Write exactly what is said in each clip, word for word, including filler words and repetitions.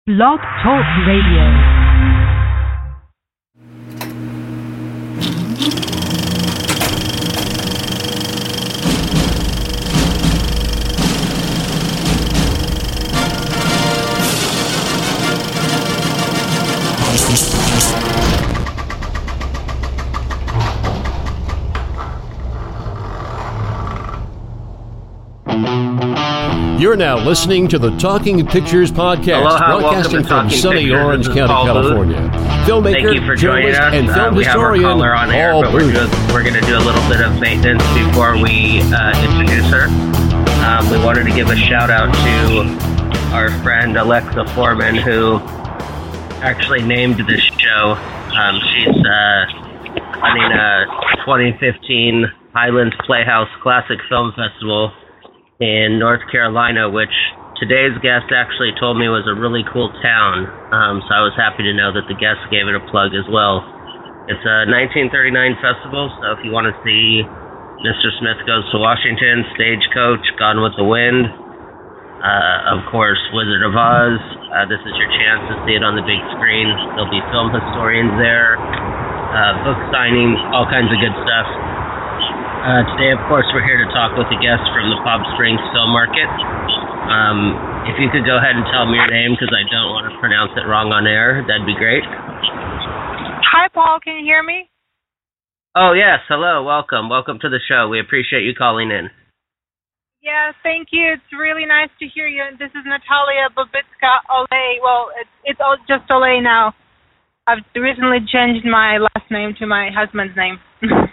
Blog Talk Radio. You're now listening to the Talking Pictures Podcast, Aloha, broadcasting from sunny Pictures. Orange County, Paul California. Booth. Filmmaker, Thank you for joining journalist, us. and film uh, we historian, have our caller on air, Paul but we're, Booth. do, we're going to do a little bit of maintenance before we uh, introduce her. Um, we wanted to give a shout out to our friend Alexa Foreman, who actually named this show. Um, she's uh, running a twenty fifteen Highlands Playhouse Classic Film Festival in North Carolina, which today's guest actually told me was a really cool town, um, so I was happy to know that the guest gave it a plug as well. It's a nineteen thirty-nine festival, so if you want to see Mister Smith Goes to Washington, Stagecoach, Gone with the Wind, uh, of course, Wizard of Oz, uh, this is your chance to see it on the big screen. There'll be film historians there, uh, book signings, all kinds of good stuff. Uh, today, of course, we're here to talk with a guest from the Palm Springs Film Market. Um, if you could go ahead and tell me your name, because I don't want to pronounce it wrong on air, that'd be great. Hi, Paul. Can you hear me? Oh, yes. Hello. Welcome. Welcome to the show. We appreciate you calling in. Yeah, thank you. It's really nice to hear you. This is Natalia Babitska Olay. Well, it's, it's all just Olay now. I've recently changed my last name to my husband's name.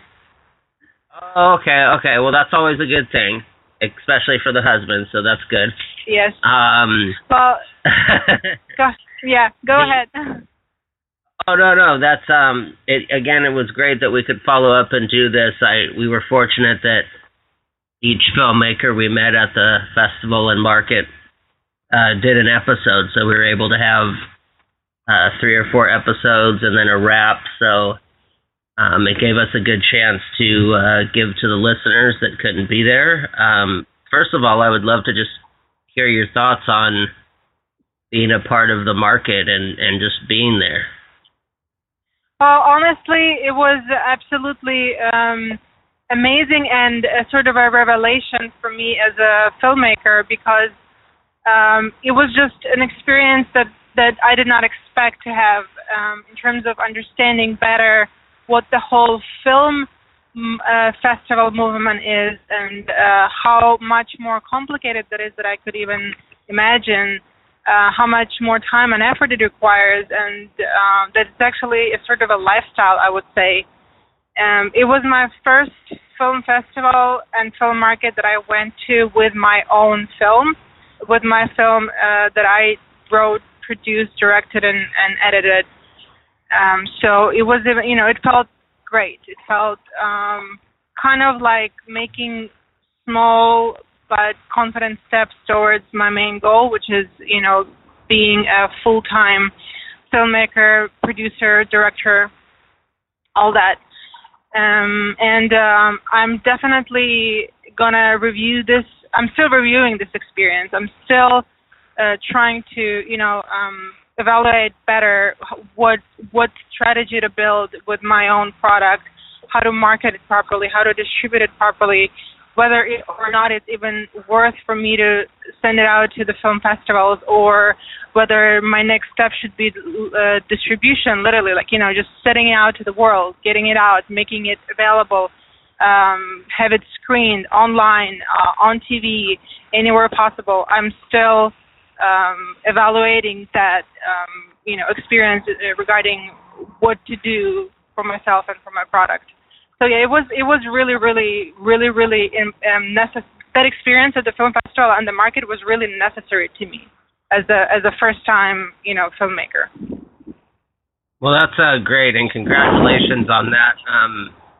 Oh, okay, okay. Well, that's always a good thing, especially for the husband, so that's good. Yes. Um. Well, go, yeah, go ahead. Oh, no, no, that's, um, it, again, it was great that we could follow up and do this. I We were fortunate that each filmmaker we met at the festival and market uh, did an episode, so we were able to have uh, three or four episodes and then a wrap, so Um, it gave us a good chance to uh, give to the listeners that couldn't be there. Um, first of all, I would love to just hear your thoughts on being a part of the market and, and just being there. Well, honestly, it was absolutely um, amazing and a sort of a revelation for me as a filmmaker, because um, it was just an experience that, that I did not expect to have um, in terms of understanding better what the whole film uh, festival movement is, and uh, how much more complicated that is that I could even imagine, uh, how much more time and effort it requires, and uh, that it's actually a sort of a lifestyle, I would say. Um, it was my first film festival and film market that I went to with my own film, with my film uh, that I wrote, produced, directed, and, and edited. Um, so it was, you know, it felt great. It felt um, kind of like making small but confident steps towards my main goal, which is, you know, being a full-time filmmaker, producer, director, all that. Um, and um, I'm definitely gonna review this. I'm still reviewing this experience. I'm still uh, trying to, you know, um, evaluate better what what strategy to build with my own product, how to market it properly, how to distribute it properly, whether it, or not it's even worth for me to send it out to the film festivals, or whether my next step should be uh, distribution, literally, like, you know, just setting it out to the world, getting it out, making it available, um, have it screened online, uh, on T V, anywhere possible. I'm still Um, evaluating that, um, you know, experience regarding what to do for myself and for my product. So yeah, it was it was really, really, really, really um, necessary. That experience at the film festival and the market was really necessary to me as a as a first time, you know, filmmaker. Well, that's uh, great, and congratulations on that. Um,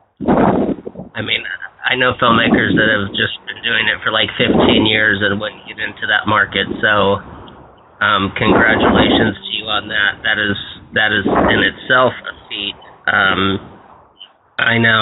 I mean, I know filmmakers that have just been doing it for like fifteen years and wouldn't get into that market. So, um, congratulations to you on that. That is that is in itself a feat. Um, I know.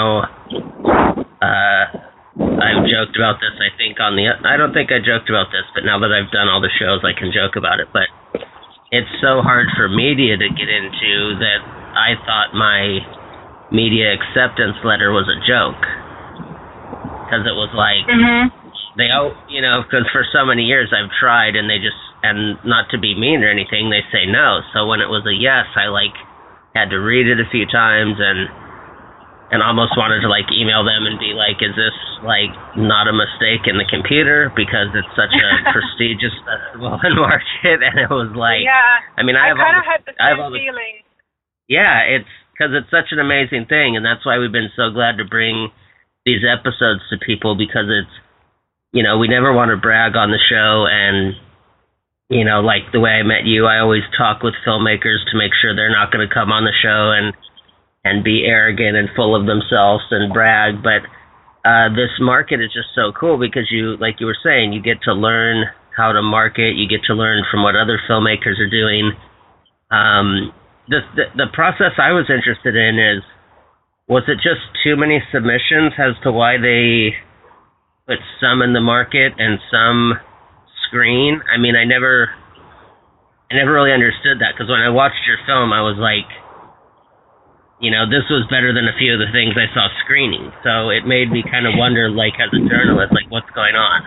Uh, I've joked about this. I think on the. I don't think I joked about this, but now that I've done all the shows, I can joke about it. But it's so hard for media to get into that I thought my media acceptance letter was a joke. Because it was like, mm-hmm. they, you know, because for so many years I've tried and they just, and not to be mean or anything, they say no. So when it was a yes, I like had to read it a few times and and almost wanted to like email them and be like, is this like not a mistake in the computer because it's such a prestigious festival and market? And it was like, yeah, I mean, I, I kind of had the same all feeling. Yeah, it's because it's such an amazing thing, and that's why we've been so glad to bring these episodes to people, because it's, you know, we never want to brag on the show, and you know, like the way I met you, I always talk with filmmakers to make sure they're not going to come on the show and and be arrogant and full of themselves and brag. But uh, this market is just so cool because you, like you were saying, you get to learn how to market. You get to learn from what other filmmakers are doing. Um, the, the the process I was interested in is, was it just too many submissions as to why they put some in the market and some screen? I mean, I never, I never really understood that, because when I watched your film, I was like, you know, this was better than a few of the things I saw screening. So it made me kind of wonder, like, as a journalist, like, what's going on?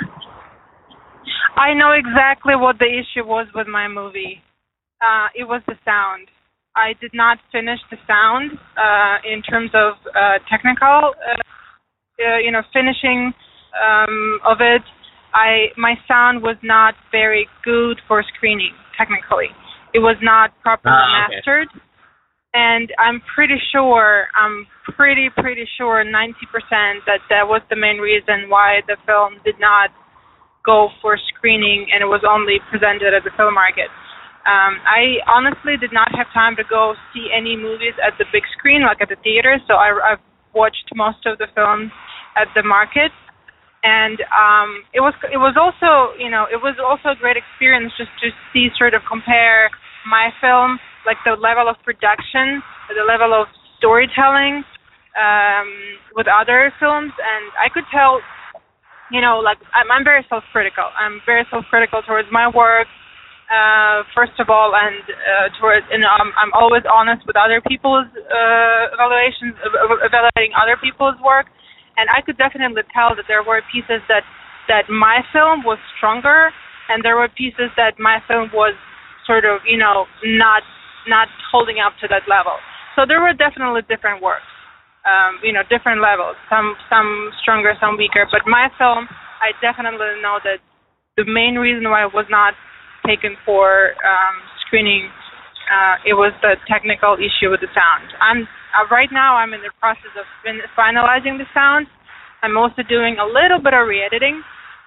I know exactly what the issue was with my movie. Uh, it was the sound. I did not finish the sound uh, in terms of uh, technical, uh, uh, you know, finishing um, of it. I my sound was not very good for screening, technically. It was not properly ah, okay. mastered. And I'm pretty sure, I'm pretty, pretty sure ninety percent that that was the main reason why the film did not go for screening and it was only presented at the film market. Um, I honestly did not have time to go see any movies at the big screen, like at the theater, so I, I've watched most of the films at the market. And um, it was it was also, you know, it was also a great experience just to see, sort of compare my film, like the level of production, the level of storytelling um, with other films. And I could tell, you know, like I'm, I'm very self-critical. I'm very self-critical towards my work, uh, first of all, and uh, towards, and um, I'm always honest with other people's uh, evaluations, evaluating other people's work. And I could definitely tell that there were pieces that, that my film was stronger, and there were pieces that my film was sort of, you know, not not holding up to that level. So there were definitely different works, um, you know, different levels, some some stronger, some weaker. But my film, I definitely know that the main reason why it was not taken for um, screening, uh, it was the technical issue with the sound. I'm uh, right now I'm in the process of fin- finalizing the sound. I'm also doing a little bit of re-editing,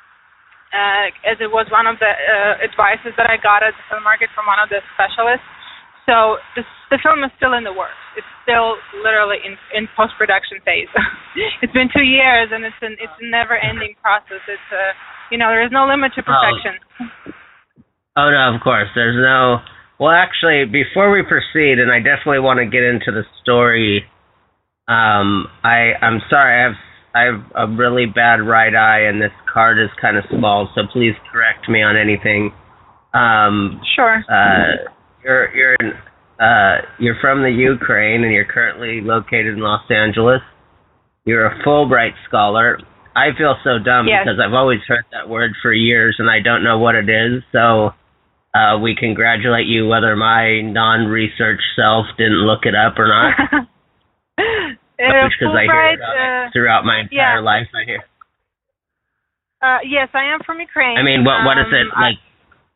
uh, as it was one of the uh, advices that I got at the film market from one of the specialists. So the, the film is still in the works. It's still literally in, in post-production phase. It's been two years, and it's an it's a never-ending process. It's a, you know, there is no limit to perfection. Oh. oh no, of course, there's no. Well, actually, before we proceed, and I definitely want to get into the story. Um, I I'm sorry, I have I have a really bad right eye, and this card is kind of small, so please correct me on anything. Um, sure. Uh, You're you're uh you're from the Ukraine and you're currently located in Los Angeles. You're a Fulbright scholar. I feel so dumb yes. because I've always heard that word for years and I don't know what it is. So uh, we congratulate you whether my non-research self didn't look it up or not. Because I hear it uh, throughout my entire yeah. life. I hear. Uh, yes, I am from Ukraine. I mean, what what is it um, like? I,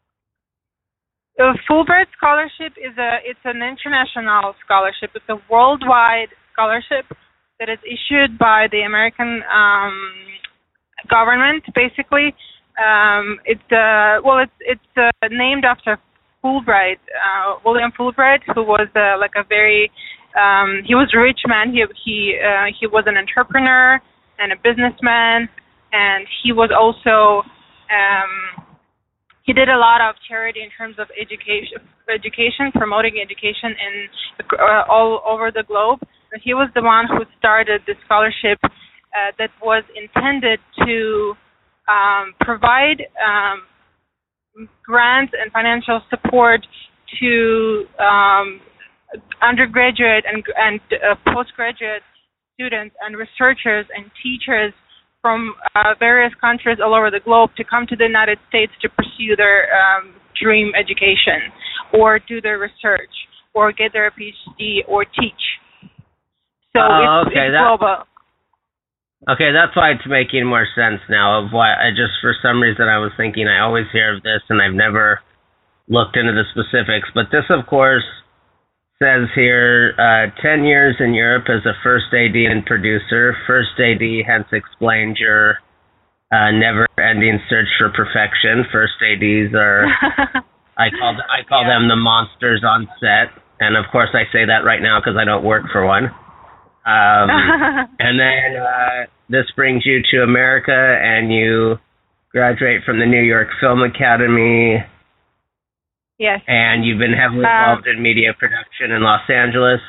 The Fulbright scholarship is a it's an international scholarship. It's a worldwide scholarship that is issued by the American um, government. Basically, um, it's uh, well, it's it's uh, named after Fulbright, uh, William Fulbright, who was uh, like a very um, he was a rich man. He he uh, he was an entrepreneur and a businessman, and he was also um, He did a lot of charity in terms of education, education, promoting education in uh, all over the globe. He was the one who started the scholarship uh, that was intended to um, provide um, grants and financial support to um, undergraduate and, and uh, postgraduate students and researchers and teachers from uh, various countries all over the globe to come to the United States to pursue their um, dream education or do their research or get their PhD or teach. So uh, it's, okay, it's that, global. Okay, that's why it's making more sense now of why I just, for some reason, I was thinking I always hear of this and I've never looked into the specifics. But this, of course, says here, uh, ten years in Europe as a first A D and producer. First A D hence explains your uh, never-ending search for perfection. First A Ds are, I call, I call yeah. them the monsters on set. And, of course, I say that right now because I don't work for one. Um, and then uh, this brings you to America, and you graduate from the New York Film Academy. Yes. And you've been heavily involved um, in media production in Los Angeles.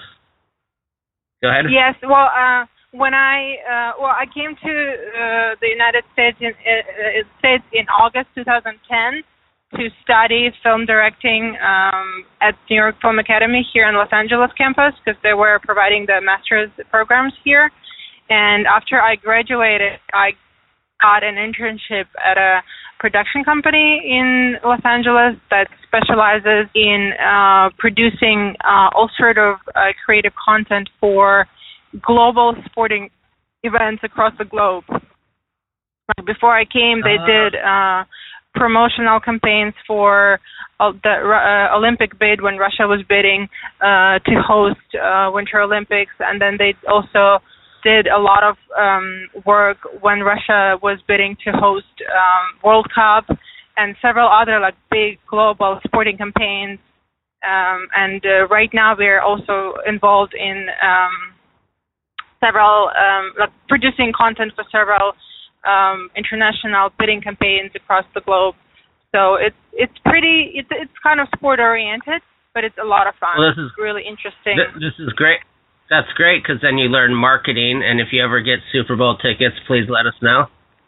Go ahead. Yes. Well, uh, when I uh, well, I came to uh, the United States in uh, States in August two thousand ten to study film directing um, at New York Film Academy here in Los Angeles campus because they were providing the master's programs here. And after I graduated, I got an internship at a production company in Los Angeles that specializes in uh, producing uh, all sort of uh, creative content for global sporting events across the globe. Like before I came, they uh. did uh, promotional campaigns for uh, the uh, Olympic bid when Russia was bidding uh, to host uh, Winter Olympics, and then they also did a lot of um, work when Russia was bidding to host um, World Cup and several other like big global sporting campaigns. Um, and uh, right now we're also involved in um, several um, like producing content for several um, international bidding campaigns across the globe. So it's it's pretty it's it's kind of sport oriented, but it's a lot of fun. Well, this is really interesting. Th- this is great. That's great because then you learn marketing, and if you ever get Super Bowl tickets, please let us know.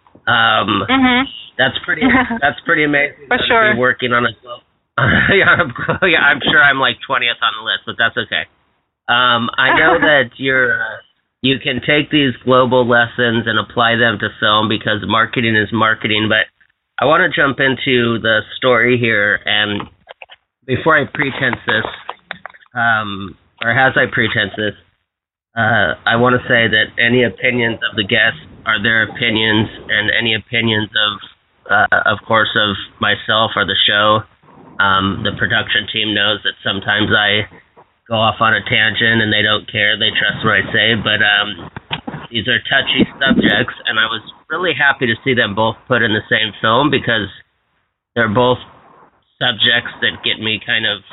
Um, mm-hmm. That's pretty. That's pretty amazing. For sure. To be working on a yeah, I'm, yeah, I'm sure I'm like twentieth on the list, but that's okay. Um, I know that you're. Uh, you can take these global lessons and apply them to film because marketing is marketing. But I want to jump into the story here, and before I pretense this, um, or as I pretense this. Uh, I want to say that any opinions of the guests are their opinions, and any opinions of, uh, of course, of myself or the show. Um, the production team knows that sometimes I go off on a tangent and they don't care. They trust what I say, but um, these are touchy subjects, and I was really happy to see them both put in the same film because they're both subjects that get me kind of,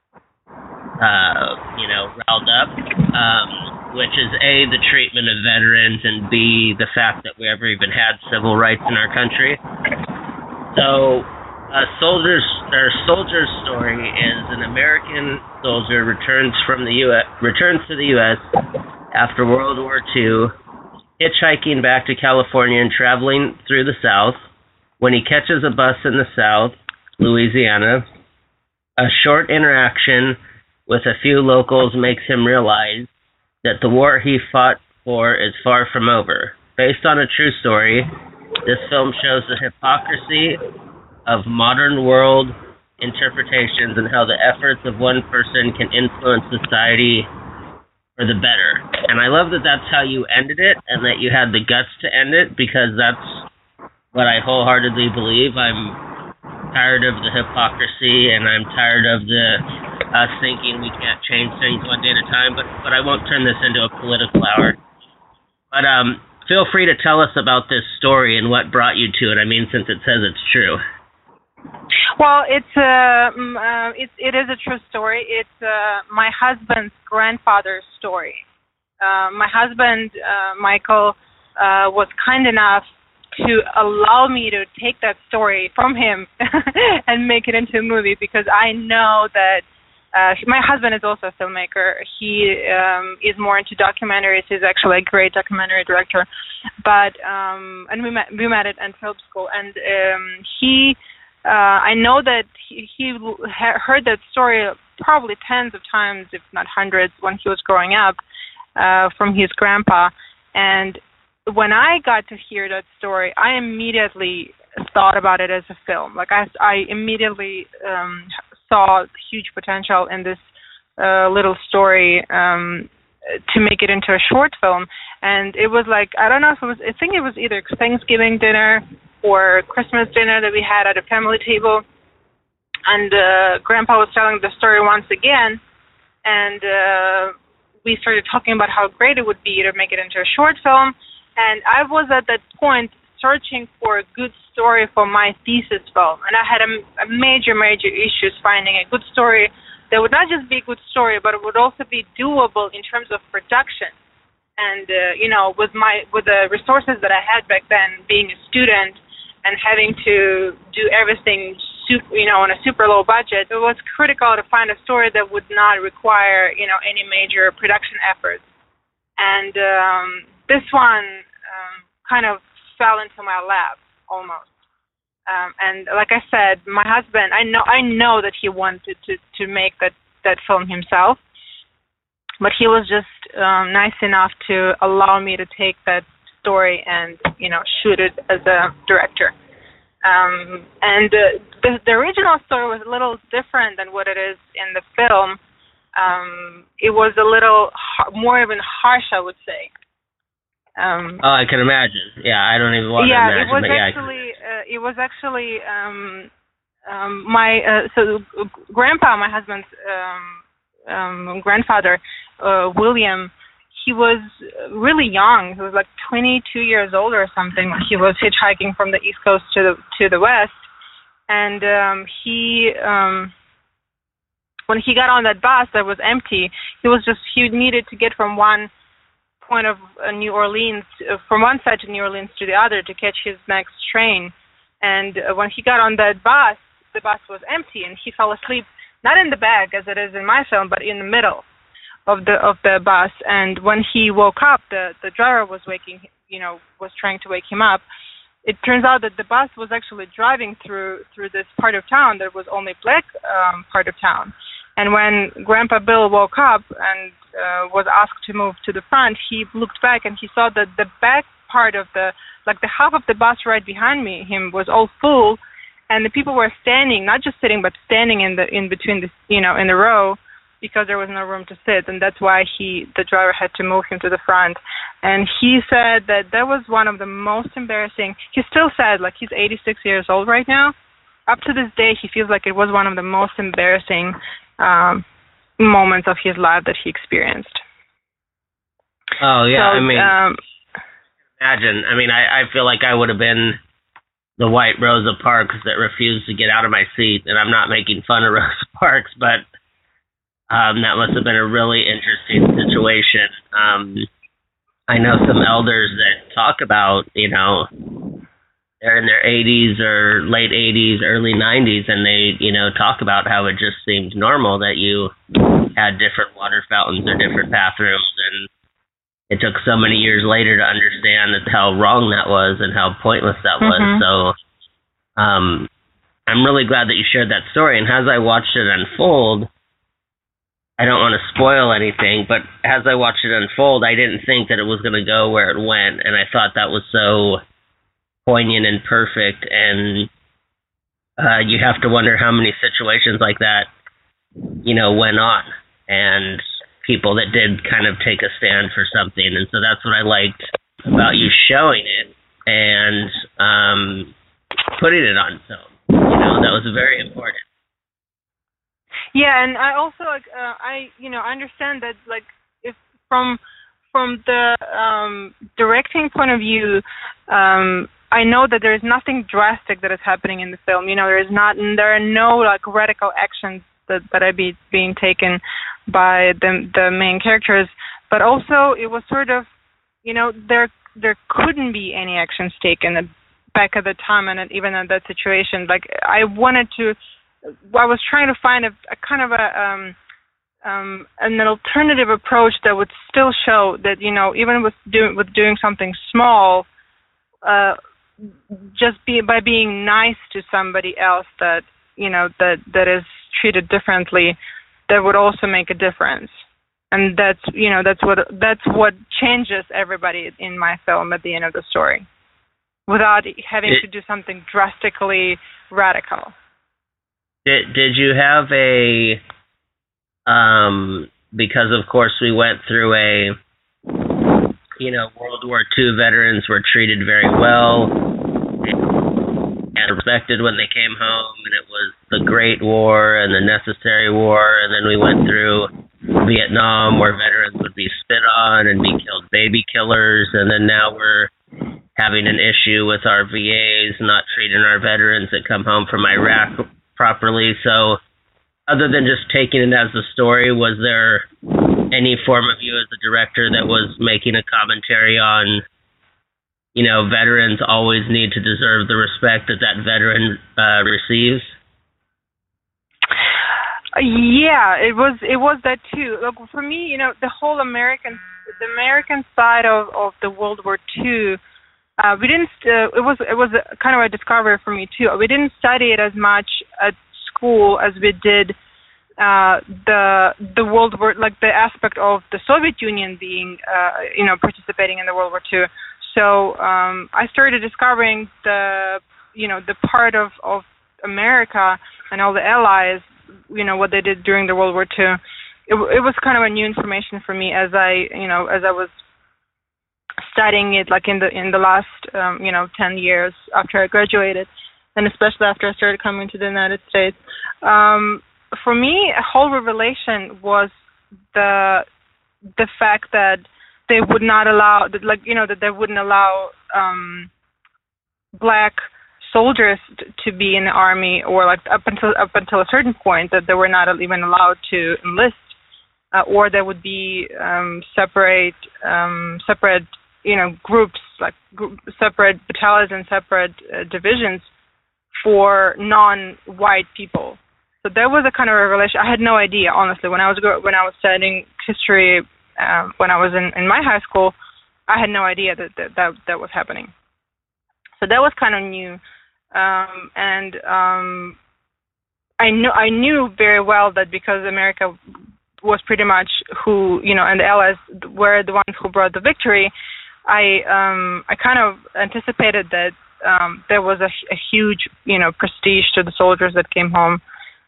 uh, you know, riled up. Um, which is A, the treatment of veterans, and B, the fact that we ever even had civil rights in our country. So, a soldier's, or soldier's story is an American soldier returns from the U S returns to the U S after World War Two, hitchhiking back to California and traveling through the South. When he catches a bus in the South, Louisiana, a short interaction with a few locals makes him realize that the war he fought for is far from over. Based on a true story, this film shows the hypocrisy of modern world interpretations and how the efforts of one person can influence society for the better. And I love that that's how you ended it and that you had the guts to end it because that's what I wholeheartedly believe. I'm tired of the hypocrisy and I'm tired of the us thinking we can't change things one day at a time, but, but I won't turn this into a political hour. But um, feel free to tell us about this story and what brought you to it. I mean, since it says it's true. Well, it's uh, uh, it, it is a true story. It's uh, my husband's grandfather's story. Uh, my husband, uh, Michael, uh, was kind enough to allow me to take that story from him and make it into a movie because I know that Uh, my husband is also a filmmaker. He um, is more into documentaries. He's actually a great documentary director. But um, and we met we met at, at film school. And um, he uh, I know that he, he heard that story probably tens of times, if not hundreds, when he was growing up uh, from his grandpa. And when I got to hear that story, I immediately thought about it as a film. Like I, I immediately um, saw huge potential in this uh, little story um, to make it into a short film. And it was like, I don't know if it was, I think it was either Thanksgiving dinner or Christmas dinner that we had at a family table. And uh, Grandpa was telling the story once again, and uh, we started talking about how great it would be to make it into a short film. And I was at that point searching for a good story for my thesis film, and I had a, a major, major issues finding a good story that would not just be a good story, but it would also be doable in terms of production. And uh, you know, with my with the resources that I had back then, being a student and having to do everything, super, you know, on a super low budget, it was critical to find a story that would not require, you know, any major production efforts. And um, this one um, kind of fell into my lap almost. Um, and like I said, my husband, I know, I know that he wanted to, to make that, that film himself, but he was just um, nice enough to allow me to take that story and, you know, shoot it as a director. Um, and uh, the, the original story was a little different than what it is in the film. Um, it was a little har- more even harsh, I would say. Um, oh, I can imagine. Yeah, I don't even want yeah, to imagine. It was but yeah, actually, uh, it was actually um, um, my uh, so grandpa, my husband's um, um, grandfather, uh, William. He was really young. He was like twenty-two years old or something. He was hitchhiking from the East Coast to the to the West, and um, he um, when he got on that bus that was empty, he was just he needed to get from one point of uh, New Orleans, uh, from one side to New Orleans to the other to catch his next train. And uh, when he got on that bus, the bus was empty, and he fell asleep not in the back as it is in my film, but in the middle of the of the bus. And when he woke up, the the driver was waking, you know, was trying to wake him up. It turns out that the bus was actually driving through through this part of town that was only black um, part of town. And when Grandpa Bill woke up and uh, was asked to move to the front, he looked back and he saw that the back part of the, like the half of the bus right behind me, him was all full, and the people were standing, not just sitting, but standing in the in between the, you know, in the row, because there was no room to sit, and that's why he, the driver, had to move him to the front. And he said that that was one of the most embarrassing. He still said, like, he's eighty-six years old right now. Up to this day, he feels like it was one of the most embarrassing um, moments of his life that he experienced. Oh yeah, so, I mean, um, imagine. I mean, I, I feel like I would have been the white Rosa Parks that refused to get out of my seat, and I'm not making fun of Rosa Parks, but. Um, that must have been a really interesting situation. Um, I know some elders that talk about, you know, they're in their eighties or late eighties, early nineties, and they, you know, talk about how it just seemed normal that you had different water fountains or different bathrooms, and it took so many years later to understand that how wrong that was and how pointless that was. Mm-hmm. So um, I'm really glad that you shared that story, and as I watched it unfold, I don't want to spoil anything, but as I watched it unfold, I didn't think that it was going to go where it went, and I thought that was so poignant and perfect, and uh, you have to wonder how many situations like that, you know, went on, and people that did kind of take a stand for something, and so that's what I liked about you showing it and um, putting it on film. You know, that was very important. Yeah, and I also like uh, I you know I understand that, like, if from from the um, directing point of view, um, I know that there is nothing drastic that is happening in the film. You know, there is not there are no like radical actions that that are be, being taken by the the main characters, but also it was sort of, you know, there there couldn't be any actions taken back at the time, and even at that situation. Like, I wanted to. I was trying to find a, a kind of a um, um, an alternative approach that would still show that, you know, even with doing with doing something small, uh, just be by being nice to somebody else that you know that that is treated differently, that would also make a difference. And that's you know that's what that's what changes everybody in my film at the end of the story, without having it, to do something drastically radical. Did Did you have a um because of course we went through a you know World War Two veterans were treated very well and respected when they came home, and it was the Great War and the Necessary War, and then we went through Vietnam, where veterans would be spit on and be killed baby killers, and then now we're having an issue with our V As not treating our veterans that come home from Iraq properly. So other than just taking it as a story, was there any form of you as a director that was making a commentary on, you know, veterans always need to deserve the respect that that veteran uh, receives? Yeah, it was it was that too. Look, for me, you know, the whole American the American side of, of the World War Two, uh, we didn't. Uh, it was it was a, kind of a discovery for me too. We didn't study it as much at school as we did uh, the the World War, like the aspect of the Soviet Union being, uh, you know, participating in the World War Two. So um, I started discovering the you know the part of, of America and all the allies, you know, what they did during the World War Two. It, it was kind of a new information for me as I, you know, as I was studying it, like in the in the last, um, you know, ten years after I graduated, and especially after I started coming to the United States. Um, for me, a whole revelation was the the fact that they would not allow, that, like, you know, that they wouldn't allow um, black soldiers to be in the army, or like up until up until a certain point that they were not even allowed to enlist, uh, or there would be um, separate um, separate you know groups, like group, separate battalions and separate uh, divisions for non-white people. So there was a kind of revelation. I had no idea, honestly, when I was when I was studying history uh, when I was in, in my high school. I had no idea that that that, that was happening. So that was kind of new. Um, and um, I knew I knew very well that because America was pretty much who, you know, and the Allies were the ones who brought the victory, I um, I kind of anticipated that um, there was a, a huge, you know, prestige to the soldiers that came home.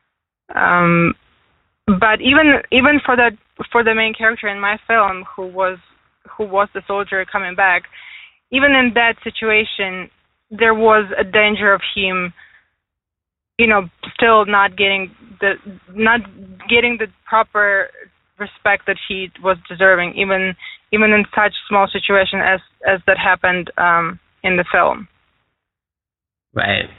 Um, but even even for that for the main character in my film, who was who was the soldier coming back, even in that situation, there was a danger of him, you know, still not getting the not getting the proper respect that he was deserving, even even in such small situation as as that happened um, in the film. Right.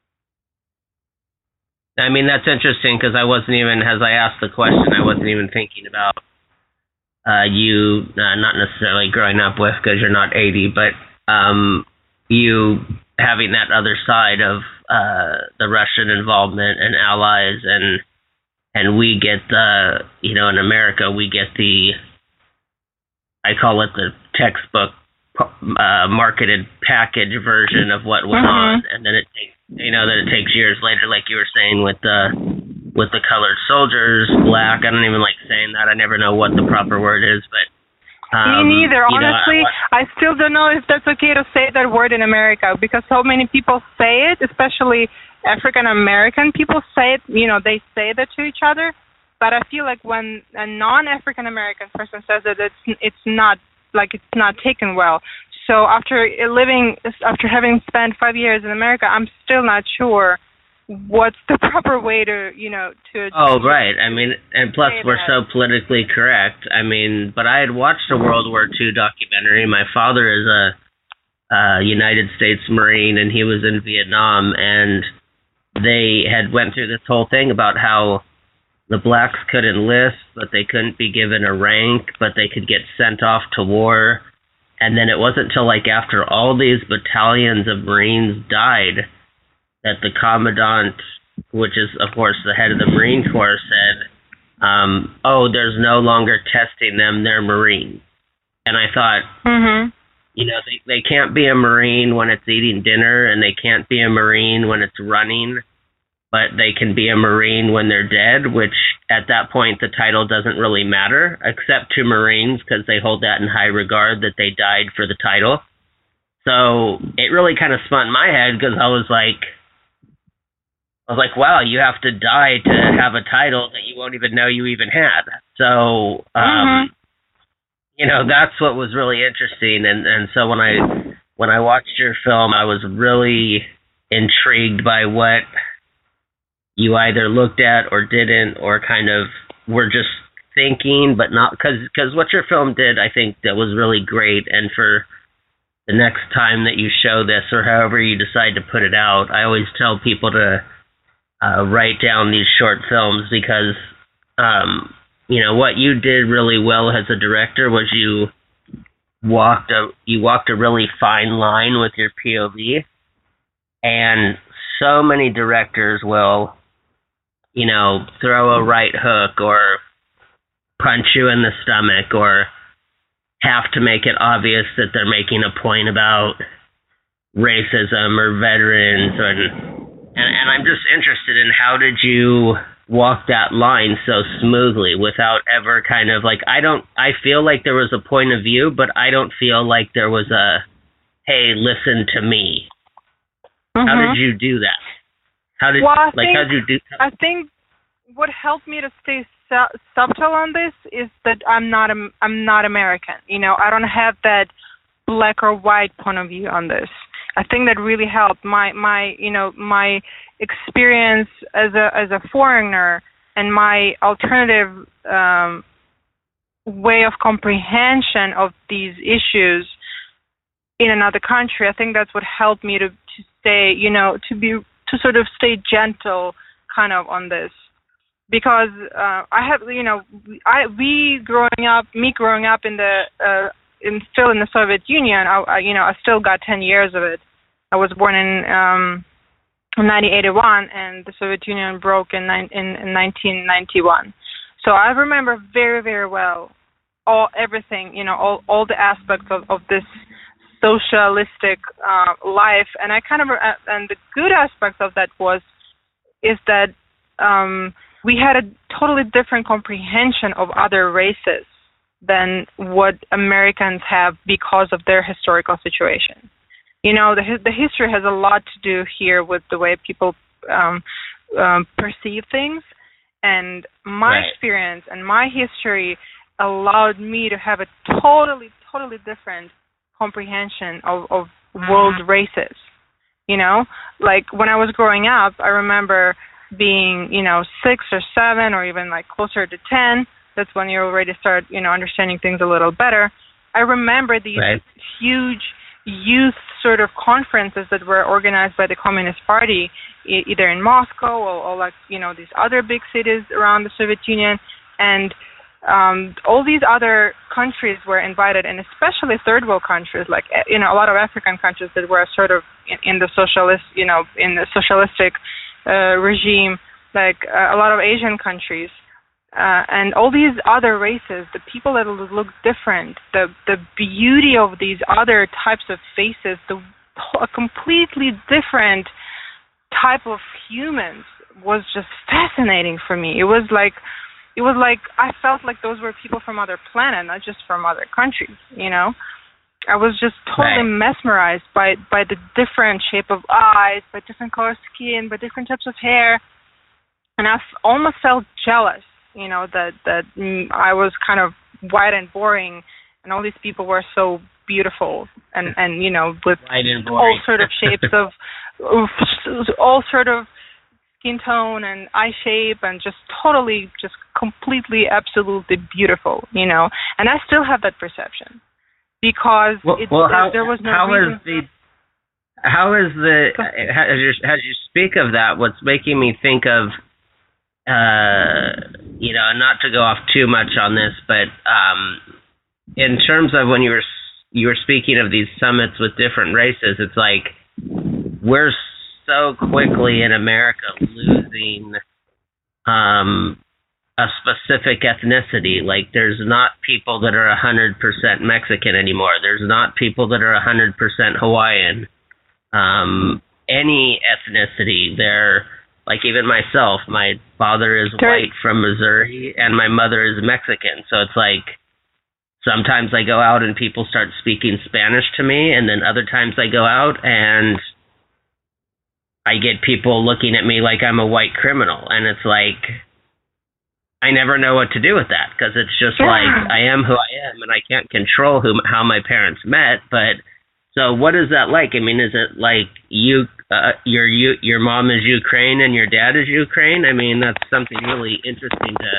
I mean, that's interesting because I wasn't even, as I asked the question, I wasn't even thinking about uh, you, uh, not necessarily growing up with, because you're not eighty, but um, you having that other side of uh, the Russian involvement and allies, and and we get the, you know, in America, we get the, I call it the textbook uh, marketed package version of what went mm-hmm. on, and then it takes, you know, that it takes years later, like you were saying with the with the colored soldiers, black. I don't even like saying that. I never know what the proper word is, but Um, Me neither. Honestly, know, I, I still don't know if that's okay to say that word in America, because so many people say it, especially African American people say it. You know, they say that to each other. But I feel like when a non-African American person says it, it's it's not like it's not taken well. So after living, after having spent five years in America, I'm still not sure what's the proper way to, you know, to... Oh, right. I mean, and plus we're that. so politically correct. I mean, but I had watched a World War Two documentary. My father is a, a United States Marine, and he was in Vietnam, and they had went through this whole thing about how the blacks could enlist, but they couldn't be given a rank, but they could get sent off to war. And then it wasn't until, like, after all these battalions of Marines died that the commandant, which is, of course, the head of the Marine Corps, said, um, oh, there's no longer testing them, they're Marines. And I thought, mm-hmm. you know, they, they can't be a Marine when it's eating dinner, and they can't be a Marine when it's running, but they can be a Marine when they're dead, which at that point the title doesn't really matter, except to Marines, because they hold that in high regard that they died for the title. So it really kind of spun my head, because I was like, I was like, wow, you have to die to have a title that you won't even know you even had. So, um, mm-hmm. you know, that's what was really interesting. And, and so when I when I watched your film, I was really intrigued by what you either looked at or didn't, or kind of were just thinking, but not, because because what your film did, I think that was really great. And for the next time that you show this, or however you decide to put it out, I always tell people to Uh, write down these short films, because um, you know what you did really well as a director was you walked a you walked a really fine line with your P O V, and so many directors will, you know, throw a right hook or punch you in the stomach or have to make it obvious that they're making a point about racism or veterans, and And, and I'm just interested in, how did you walk that line so smoothly without ever kind of like, I don't, I feel like there was a point of view, but I don't feel like there was a, hey, listen to me. Mm-hmm. How did you do that? How did, well, I like, think, how did you do I think what helped me to stay su- subtle on this is that I'm not, a, I'm not American. You know, I don't have that black or white point of view on this. I think that really helped. My my you know my experience as a as a foreigner and my alternative um, way of comprehension of these issues in another country. I think that's what helped me to, to stay you know to be to sort of stay gentle kind of on this, because uh, I have you know I we growing up me growing up in the uh, in still in the Soviet Union. I, I you know I still got ten years of it. I was born in um, nineteen eighty-one, and the Soviet Union broke in, in, in nineteen ninety-one. So I remember very, very well all everything, you know, all, all the aspects of, of this socialistic uh, life. And I kind of uh, and the good aspect of that was is that um, we had a totally different comprehension of other races than what Americans have because of their historical situation. You know, the the history has a lot to do here with the way people um, um, perceive things, and my right. experience and my history allowed me to have a totally, totally different comprehension of, of world races. You know, like when I was growing up, I remember being, you know, six or seven or even like closer to ten. That's when you already start, you know, understanding things a little better. I remember these right. huge youth sort of conferences that were organized by the Communist Party, e- either in Moscow or, or like, you know, these other big cities around the Soviet Union. And um, all these other countries were invited, and especially third world countries, like, you know, a lot of African countries that were sort of in, in the socialist, you know, in the socialistic uh, regime, like uh, a lot of Asian countries. Uh, and all these other races, the people that look different, the the beauty of these other types of faces, the a completely different type of humans was just fascinating for me. It was like, it was like I felt like those were people from other planet, not just from other countries. You know, I was just totally right. mesmerized by by the different shape of eyes, by different color skin, by different types of hair, and I f- almost felt jealous. You know, that that mm, I was kind of white and boring, and all these people were so beautiful, and, and you know, with all sort of shapes of, all sort of skin tone and eye shape, and just totally, just completely, absolutely beautiful, you know. And I still have that perception, because well, it, well, how, there was no how reason. Is the, how is the, as you, as you speak of that, what's making me think of, Uh, you know, not to go off too much on this, but um, in terms of when you were you were speaking of these summits with different races, it's like we're so quickly in America losing um, a specific ethnicity. Like, there's not people that are one hundred percent Mexican anymore. There's not people that are one hundred percent Hawaiian. Um, any ethnicity. They're, like, even myself, my father is white from Missouri, and my mother is Mexican. So it's like, sometimes I go out and people start speaking Spanish to me, and then other times I go out and I get people looking at me like I'm a white criminal. And it's like, I never know what to do with that, because it's just yeah. like, I am who I am, and I can't control who how my parents met. But so what is that like? I mean, is it like you, uh, your you, your mom is Ukraine and your dad is Ukraine? I mean, that's something really interesting to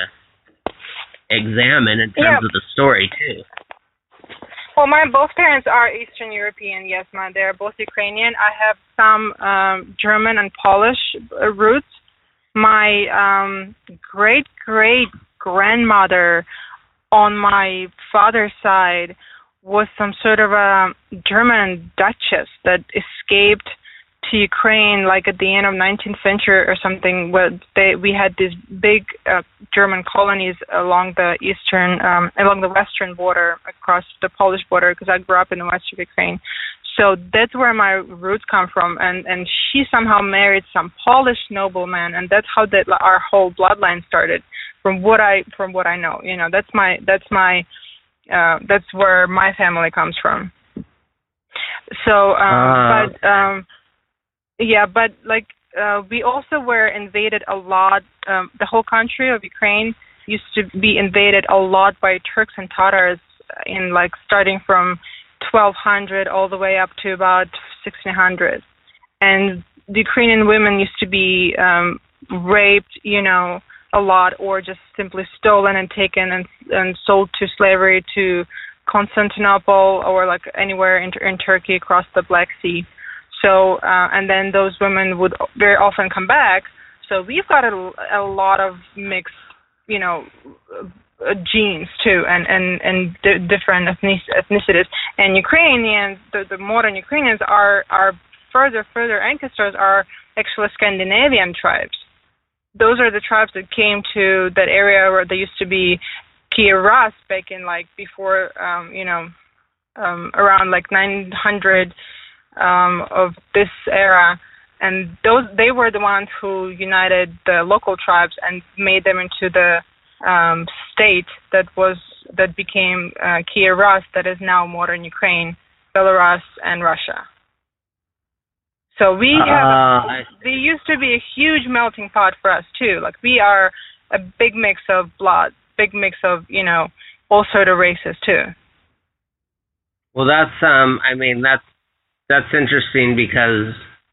examine in terms yeah. of the story too. Well, my both parents are Eastern European. Yes, my they're both Ukrainian. I have some um, German and Polish roots. My um, great great grandmother on my father's side was some sort of a German duchess that escaped to Ukraine, like at the end of nineteenth century or something. Where they we had these big uh, German colonies along the eastern, um, along the western border, across the Polish border, because I grew up in the west of Ukraine. So that's where my roots come from, and and she somehow married some Polish nobleman, and that's how that our whole bloodline started. From what I from what I know, you know, that's my that's my uh, that's where my family comes from. So, um, uh, but um, yeah, but like uh, we also were invaded a lot. Um, the whole country of Ukraine used to be invaded a lot by Turks and Tatars, in like starting from twelve hundred all the way up to about sixteen hundred, and the Ukrainian women used to be um, raped, you know, a lot, or just simply stolen and taken and and sold to slavery to Constantinople or like anywhere in, in Turkey across the Black Sea. So uh, and then those women would very often come back. So we've got a, a lot of mixed, you know, uh, genes too, and and and d- different ethnicities. And Ukrainians, the, the modern Ukrainians, are are further further ancestors are actually Scandinavian tribes. Those are the tribes that came to that area where there used to be Kiev Rus back in like before, um, you know, um, around like nine hundred um, of this era, and those they were the ones who united the local tribes and made them into the um, state that was that became uh, Kiev Rus, that is now modern Ukraine, Belarus, and Russia. So we have, uh, there used to be a huge melting pot for us too. Like we are a big mix of blood, big mix of, you know, all sort of races too. Well, that's, um, I mean, that's, that's interesting because,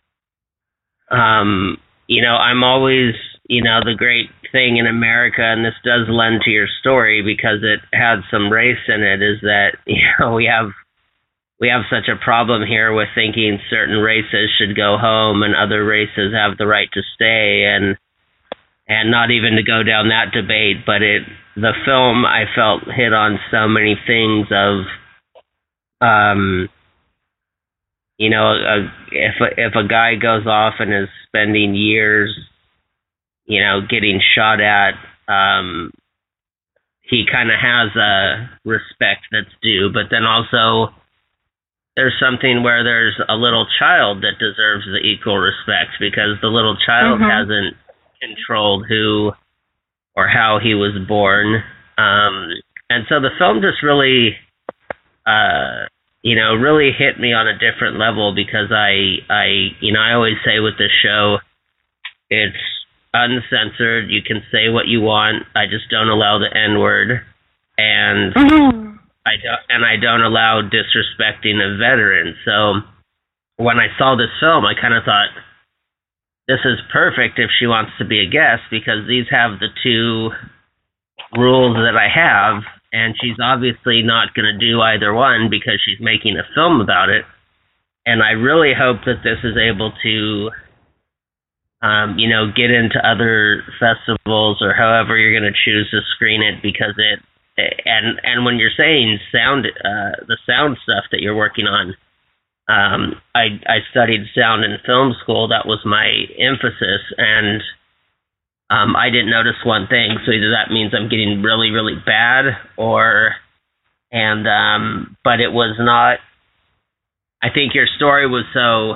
um, you know, I'm always, you know, the great thing in America, and this does lend to your story because it had some race in it, is that, you know, we have, We have such a problem here with thinking certain races should go home and other races have the right to stay, and and not even to go down that debate. But it, the film, I felt, hit on so many things of, um, you know, a, if a, if a guy goes off and is spending years, you know, getting shot at, um, he kind of has a respect that's due, but then also there's something where there's a little child that deserves the equal respect because the little child mm-hmm. hasn't controlled who or how he was born. Um, and so the film just really, uh, you know, really hit me on a different level because I, I, you know, I always say with this show, it's uncensored. You can say what you want. I just don't allow the N-word. And mm-hmm. I don't, and I don't allow disrespecting a veteran. So when I saw this film, I kind of thought, this is perfect if she wants to be a guest because these have the two rules that I have, and she's obviously not going to do either one because she's making a film about it. And I really hope that this is able to, um, you know, get into other festivals or however you're going to choose to screen it, because it, And and when you're saying sound, uh, the sound stuff that you're working on, um, I I studied sound in film school. That was my emphasis, and um, I didn't notice one thing. So either that means I'm getting really, really bad, or and um, but it was not. I think your story was so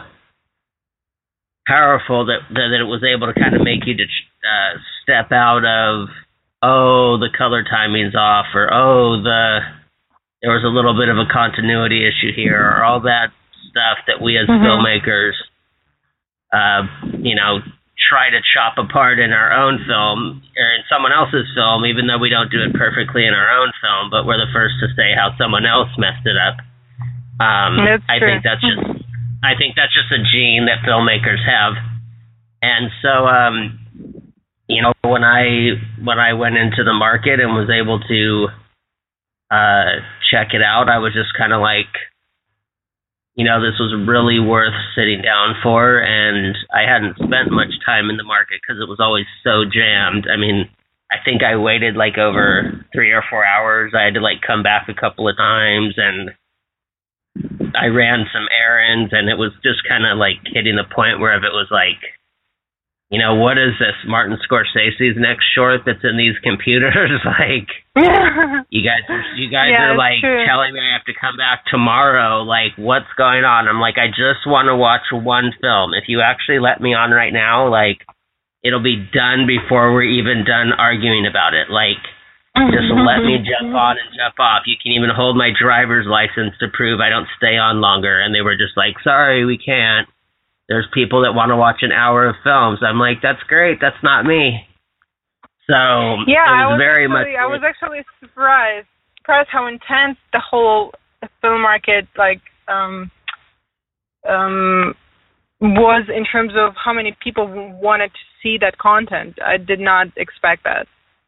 powerful that that it was able to kind of make you to uh, step out of, oh, the color timing's off, or oh, the there was a little bit of a continuity issue here, or all that stuff that we as mm-hmm. filmmakers, uh, you know, try to chop apart in our own film or in someone else's film, even though we don't do it perfectly in our own film, but we're the first to say how someone else messed it up. Um, that's I true. think that's just, I think that's just a gene that filmmakers have, and so, um, you know, when I when I went into the market and was able to uh, check it out, I was just kind of like, you know, this was really worth sitting down for, and I hadn't spent much time in the market because it was always so jammed. I mean, I think I waited like over three or four hours. I had to like come back a couple of times, and I ran some errands, and it was just kind of like hitting the point where if it was like, you know, what is this, Martin Scorsese's next short that's in these computers? Like, you guys are, you guys yeah, are like true. telling me I have to come back tomorrow. Like, what's going on? I'm like, I just want to watch one film. If you actually let me on right now, like, it'll be done before we're even done arguing about it. Like, just let me jump on and jump off. You can even hold my driver's license to prove I don't stay on longer. And they were just like, sorry, we can't. There's people that want to watch an hour of films. I'm like, that's great. That's not me. So yeah, it was, I was very actually, much. I was actually surprised, surprised how intense the whole film market like um, um, was in terms of how many people wanted to see that content. I did not expect that.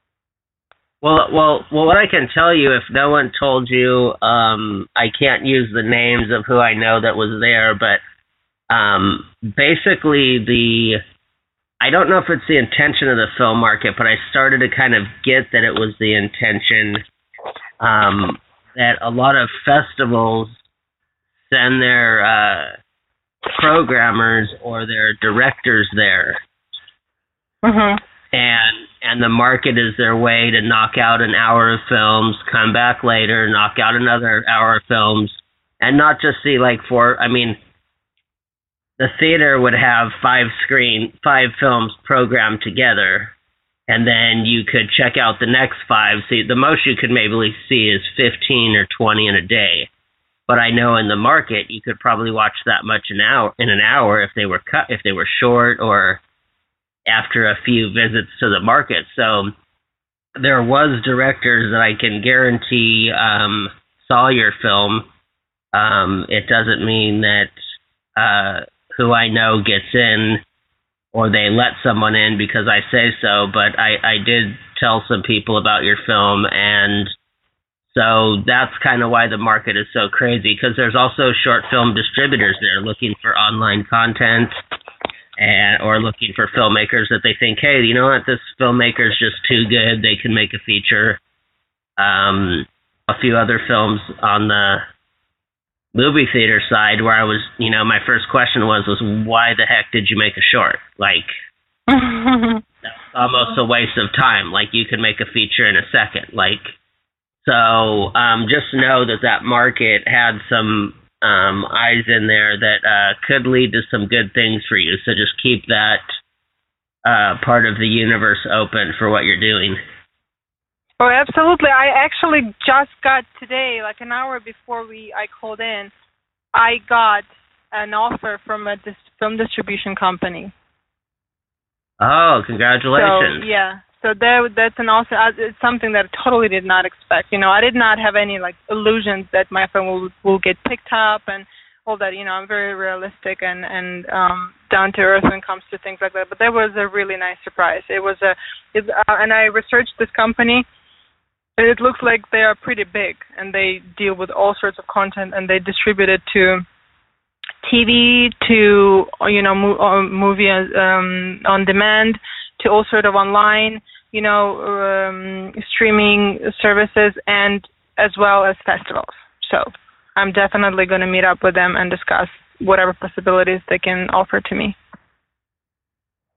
Well, well, well. What I can tell you, if no one told you, um, I can't use the names of who I know that was there, but. Um, basically the, I don't know if it's the intention of the film market, but I started to kind of get that it was the intention, um, that a lot of festivals send their, uh, programmers or their directors there. Mm-hmm. And, and the market is their way to knock out an hour of films, come back later, knock out another hour of films, and not just see like four, I mean, the theater would have five screen, five films programmed together, and then you could check out the next five. See, the most you could maybe see is fifteen or twenty in a day. But I know in the market you could probably watch that much an hour in an hour if they were cut, if they were short, or after a few visits to the market. So there was directors that I can guarantee um, saw your film. Um, it doesn't mean that. Uh, who I know gets in, or they let someone in because I say so, but I, I did tell some people about your film, and so that's kind of why the market is so crazy, because there's also short film distributors there looking for online content, and or looking for filmmakers that they think, hey, you know what, this filmmaker's just too good, they can make a feature. Um, a few other films on the movie theater side where I was, you know, my first question was, was why the heck did you make a short? Like, that's almost a waste of time. Like, you could make a feature in a second. Like, so um, just know that that market had some um, eyes in there that uh, could lead to some good things for you. So just keep that uh, part of the universe open for what you're doing. Oh, absolutely. I actually just got today, like an hour before we I called in, I got an offer from a dis- film distribution company. Oh, congratulations. So, yeah. So there, that's an also, it's something that I totally did not expect. You know, I did not have any, like, illusions that my film will, will get picked up and all that. You know, I'm very realistic and, and um, down to earth when it comes to things like that. But that was a really nice surprise. It was a, it, uh, and I researched this company. It looks like they are pretty big, and they deal with all sorts of content, and they distribute it to T V, to, you know, mo- movie um, on demand, to all sort of online, you know, um, streaming services, and as well as festivals. So I'm definitely going to meet up with them and discuss whatever possibilities they can offer to me.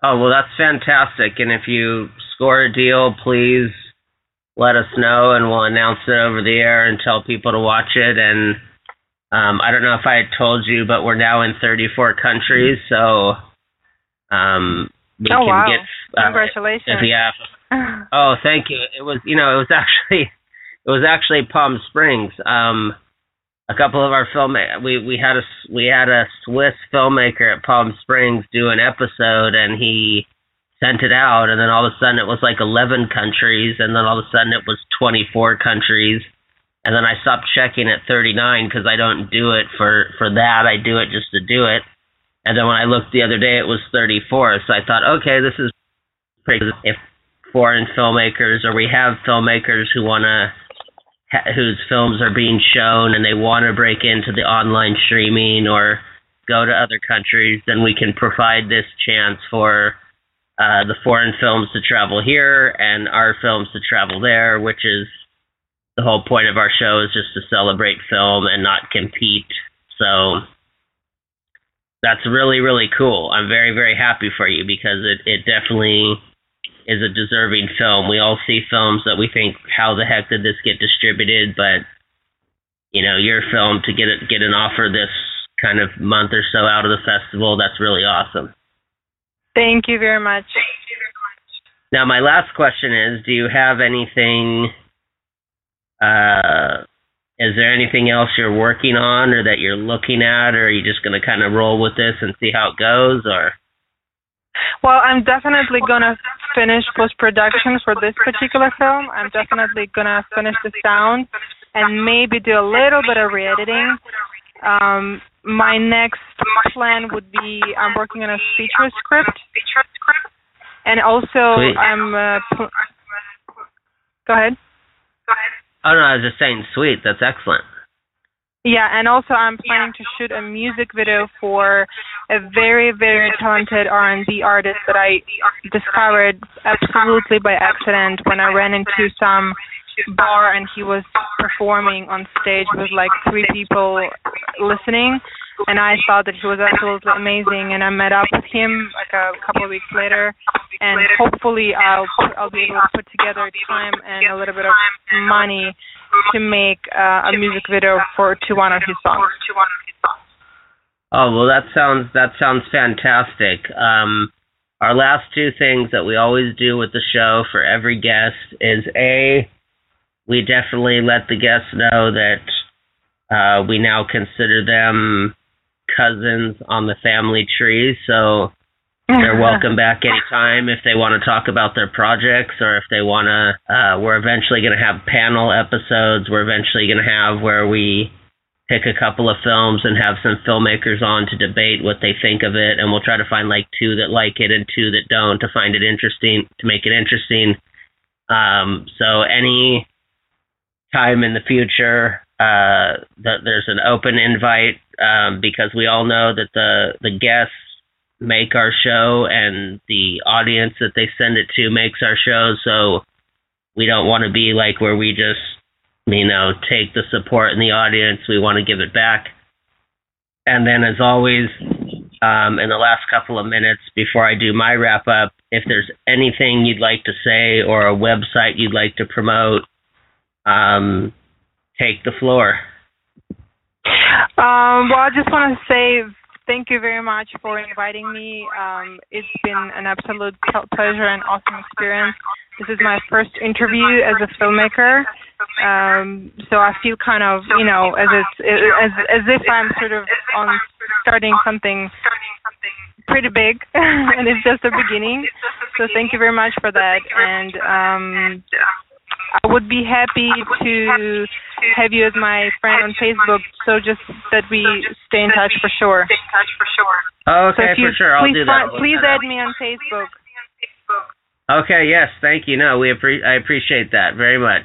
Oh, well, that's fantastic. And if you score a deal, please let us know, and we'll announce it over the air and tell people to watch it. And um, I don't know if I had told you, but we're now in thirty-four countries, so um, we oh, can wow. get... Uh, Congratulations. If, yeah. Oh, thank you. It was, you know, it was actually, it was actually Palm Springs. Um, a couple of our film, we we had a we had a Swiss filmmaker at Palm Springs do an episode, and he sent it out, and then all of a sudden it was like eleven countries, and then all of a sudden it was twenty-four countries, and then I stopped checking at thirty-nine because I don't do it for for that. I do it just to do it, and then when I looked the other day, it was thirty-four. So I thought, okay, this is pretty. If foreign filmmakers, or we have filmmakers who want to, whose films are being shown and they want to break into the online streaming or go to other countries, then we can provide this chance for uh, the foreign films to travel here and our films to travel there, which is the whole point of our show, is just to celebrate film and not compete. So that's really, really cool. I'm very, very happy for you, because it, it definitely is a deserving film. We all see films that we think, how the heck did this get distributed? But, you know, your film, to get it, get an offer this kind of month or so out of the festival, that's really awesome. Thank you very much. Now, my last question is, do you have anything, uh, is there anything else you're working on or that you're looking at, or are you just going to kind of roll with this and see how it goes, or? Well, I'm definitely going to finish post-production for this particular film. I'm definitely going to finish the sound and maybe do a little bit of re-editing. Um, my next plan would be, I'm working on a feature script. And also, Sweet. I'm... Uh, pl- Go ahead. Oh, no, I was just saying, sweet. That's excellent. Yeah, and also I'm planning to shoot a music video for a very, very talented R and B artist that I discovered absolutely by accident when I ran into some bar and he was performing on stage with like three people listening, and I thought that he was absolutely amazing, and I met up with him like a couple of weeks later, and hopefully I'll I'll be able to put together time and a little bit of money to make uh, a music video for to one of his songs. Oh, well, that sounds that sounds fantastic. Um, our last two things that we always do with the show for every guest is, A, we definitely let the guests know that uh, we now consider them cousins on the family tree, so they're welcome back anytime if they want to talk about their projects, or if they want to, uh, we're eventually going to have panel episodes. We're eventually going to have where we pick a couple of films and have some filmmakers on to debate what they think of it, and we'll try to find like two that like it and two that don't, to find it interesting, to make it interesting. Um, so any time in the future, uh, that there's an open invite, um, because we all know that the, the guests make our show, and the audience that they send it to makes our show, so we don't want to be like where we just, you know, take the support in the audience. We want to give it back. And then, as always, um, in the last couple of minutes before I do my wrap up, if there's anything you'd like to say or a website you'd like to promote, um, take the floor. Um, well, I just want to say thank you very much for inviting me. Um, it's been an absolute pleasure and awesome experience. This is my first interview as a filmmaker, um, so I feel kind of, you know, as it's, as as if I'm sort of on starting something pretty big, and it's just the beginning. So thank you very much for that, and um, I would be happy to have you as my friend on Facebook, so just that we stay in touch for sure. Okay, so you, for sure. I'll please do that. Find, please add me on Facebook. Okay, yes, thank you. No, we appre- I appreciate that very much.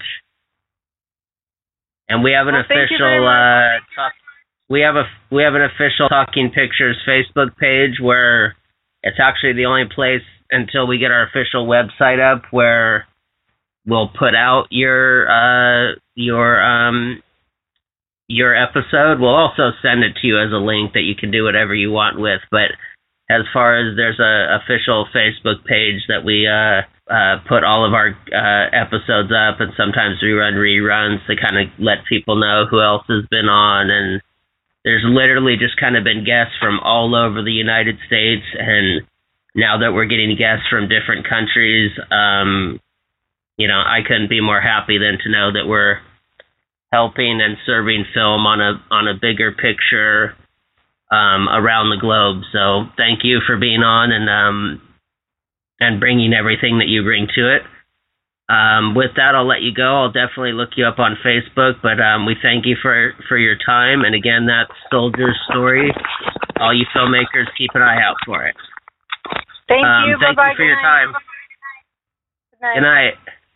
And we have an well, official uh, talk- we have a we have an official Talking Pictures Facebook page, where it's actually the only place until we get our official website up where we'll put out your uh, your um, your episode. We'll also send it to you as a link that you can do whatever you want with. But as far as there's a official Facebook page that we uh, uh, put all of our uh, episodes up, and sometimes we run reruns to kind of let people know who else has been on. And there's literally just kind of been guests from all over the United States, and now that we're getting guests from different countries, um, you know, I couldn't be more happy than to know that we're helping and serving film on a on a bigger picture um, around the globe. So thank you for being on and um, and bringing everything that you bring to it. Um, with that, I'll let you go. I'll definitely look you up on Facebook, but um, we thank you for, for your time. And again, that's Soldier's Story. All you filmmakers, keep an eye out for it. Thank um, you. Thank Bye-bye. you for your time. Good night. Good night.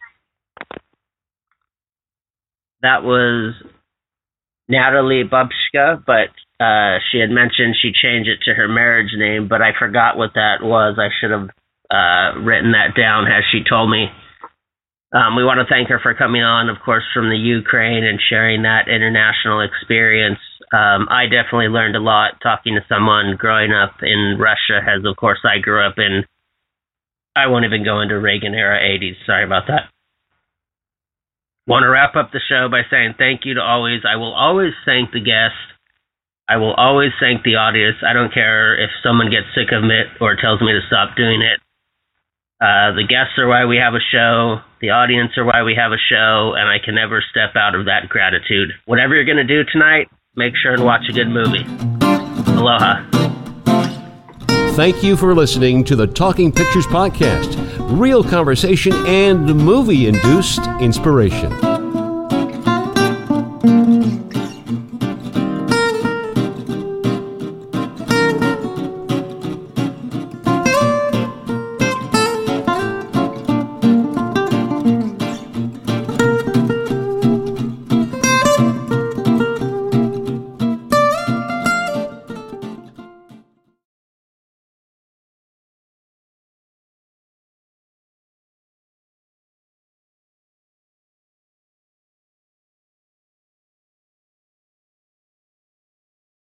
That was Natalie Bubchka, but uh, she had mentioned she changed it to her marriage name, but I forgot what that was. I should have uh, written that down as she told me. Um, we want to thank her for coming on, of course, from the Ukraine and sharing that international experience. Um, I definitely learned a lot talking to someone growing up in Russia, as, of course, I grew up in, I won't even go into Reagan-era eighties. Sorry about that. Want to wrap up the show by saying thank you to always, I will always thank the guest. I will always thank the audience. I don't care if someone gets sick of it or tells me to stop doing it. Uh, the guests are why we have a show. The audience are why we have a show, and I can never step out of that gratitude. Whatever you're going to do tonight, make sure and watch a good movie. Aloha. Thank you for listening to the Talking Pictures Podcast. Real conversation and movie-induced inspiration.